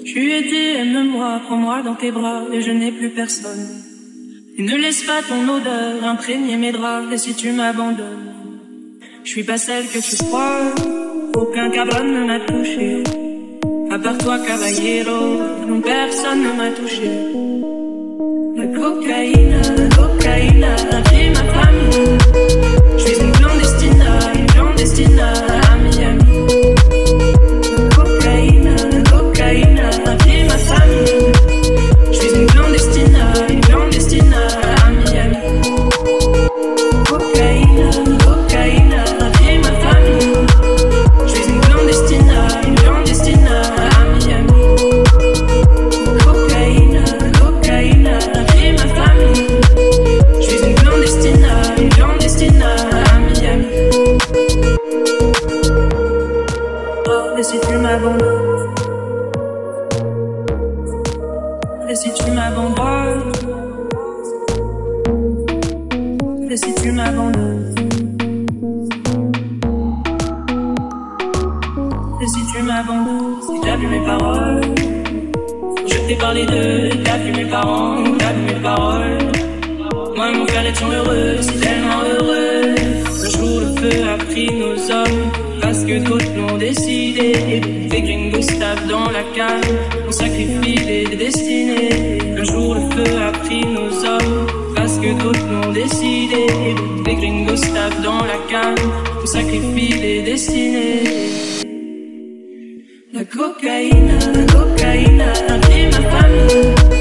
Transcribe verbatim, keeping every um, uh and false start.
Tu étais, aime-moi, prends-moi dans tes bras et je n'ai plus personne. Et ne laisse pas ton odeur imprégner mes draps. Et si tu m'abandonnes, je suis pas celle que tu crois. Aucun cabron ne m'a touché, à part toi, caballero, non personne ne m'a touché. La cocaïne, la cocaïne, a pris ma famille. Je suis une clandestine, une clandestine à Miami. La cocaïne, la cocaïne, a pris ma famille. Je suis une clandestine, une clandestine à Miami. Cocaïne, cocaïne, a pris ma famille. Je suis une clandestine, une clandestine à Miami. Cocaïne, cocaïne, a pris ma famille. Je suis une clandestine, une clandestine à Miami. Oh, et si tu m'abandonnes, et si tu m'abandonnes, et si tu m'abandonnes, et si tu m'abandonnes, si t'as vu mes paroles, je t'ai parlé de, t'as vu mes parents, t'as vu mes paroles. Moi et mon frère étions heureux, si tellement heureux. Un jour le feu a pris nos hommes, parce que d'autres l'ont décidé. Des gringos tapent dans la cave, on sacrifie des destinées. Un jour le feu a pris nos hommes, parce que d'autres l'ont décidé. Des gringos tapent dans la cave, on sacrifie des destinées. La cocaïne, la cocaïne a pris ma famille.